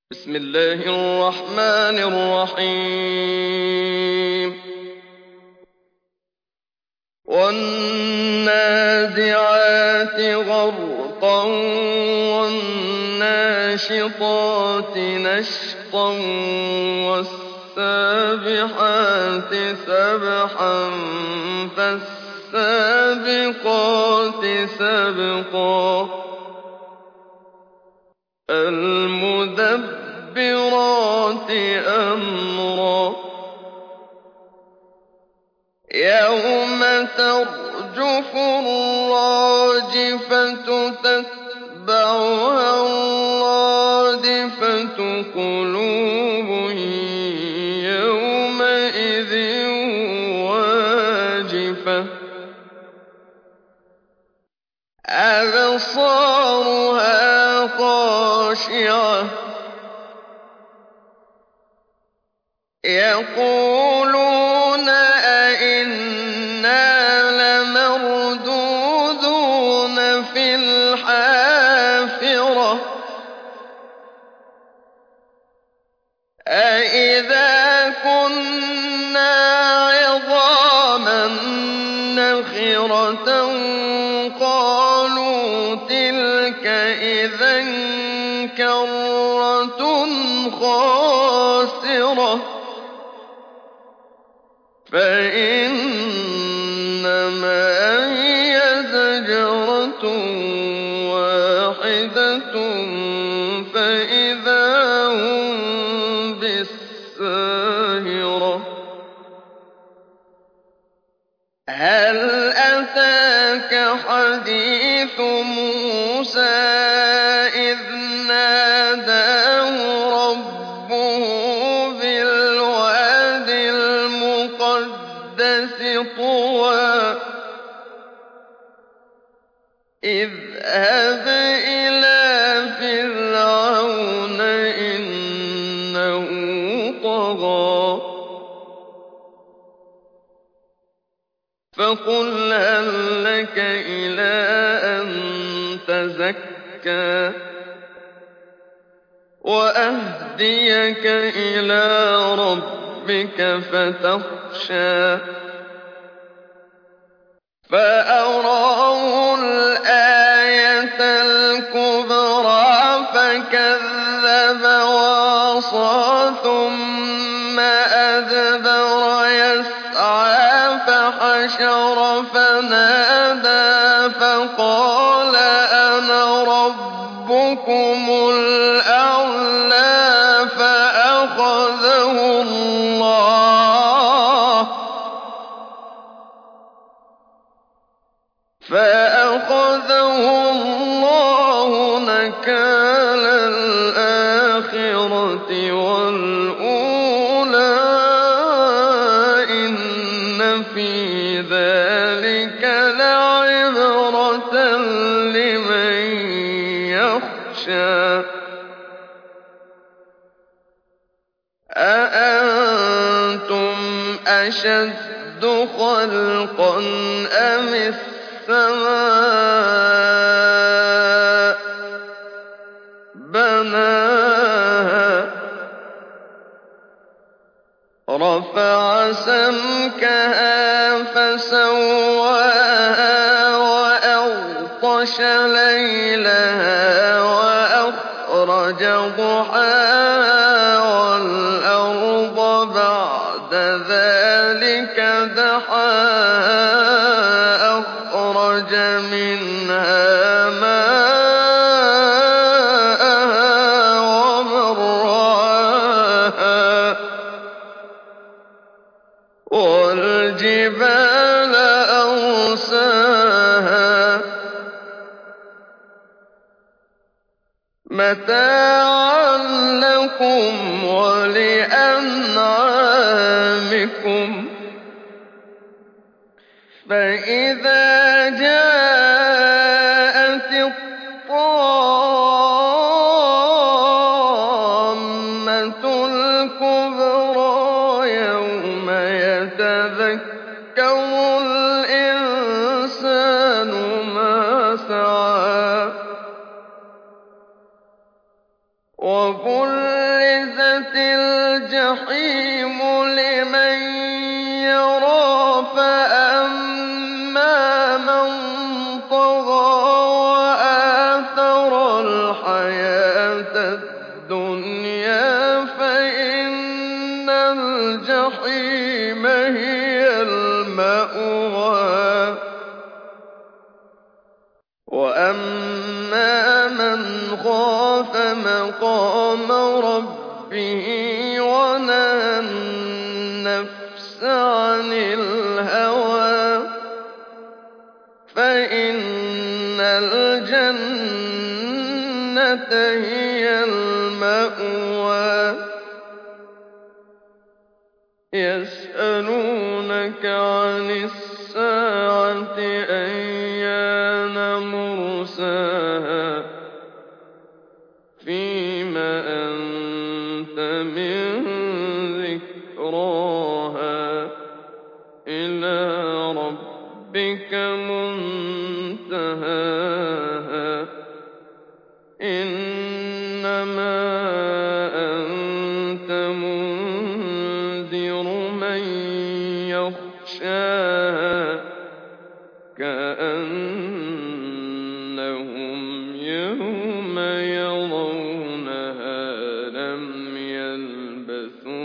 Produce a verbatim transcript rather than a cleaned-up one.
بسم الله الرحمن الرحيم والنازعات غرقا والناشطات نشطا والسابحات سبحا فالسابقات سبقا المدبرات أمرا يوم ترجف الراجفة تتبعها الرادفة قلوب يومئذ واجفة أبصارها خاشعة يقولون أئنا لمردودون في الحافرة أئذا كنا عظاما نخرة قالوا تلك إذا كرة خاسرة فإنما هي زجرة واحدة فإذا هم بالساهرة هل أتاك حديث موسى إذ ناداه ربه بالواد المقدس طوى اذهب إلى فرعون إنه طغى فقل هل لك إلى أن تزكى وأهديك إلى ربك فتخشى فأراه الآية الكبرى فكذب وعصى ثم أدبر يسعى فحشر فنادى فقال أنا ربكم الأعلى فأخذه الله فأخذه الله نكال الآخرة والأولى إن في ذلك لعبرة لمن يخشى أأنتم أشد خلقا أم السماء بناها رفع سمكها فسواها وأغطش ليلها وأخرج ضحاها والأرض بعد ذلك دحاها أخرج منها ماءها ومرعاها والجبال أرساها متاعا لكم ولأنعامكم فإذا جاءت الطامة الكبرى يوم يتذكر الإنسان ما سعى وبلغت وَبُرِّزَتِ الْجَحِيمُ لِمَن يَرَىٰ فَأَمَّا مَن طَغَىٰ وَآثَرَ الْحَيَاةَ الدُّنْيَا فَإِنَّ الْجَحِيمَ هِيَ الْمَأْوَىٰ وَأَمَّا مَنْ خَافَ مَقَامَ رَبِّهِ وَنَهَى النَّفْسَ عَنِ الْهَوَىٰ فَإِنَّ الْجَنَّةَ هِيَ الْمَأْوَىٰ يَسْأَلُونَكَ عَنِ السَّاعَةِ أَيَّانَ مُرْسَاهَا فِيمَ أَنتَ مِن ذِكْرَاهَا إِلَىٰ رَبِّكَ مُنتَهَاهَا إِنَّمَا أَنتَ مُنذِرُ مَن يَخْشَاهَا كَأَنَّهُمْ يَوْمَ يَرَوْنَهَا لَمْ يَلْبَثُوا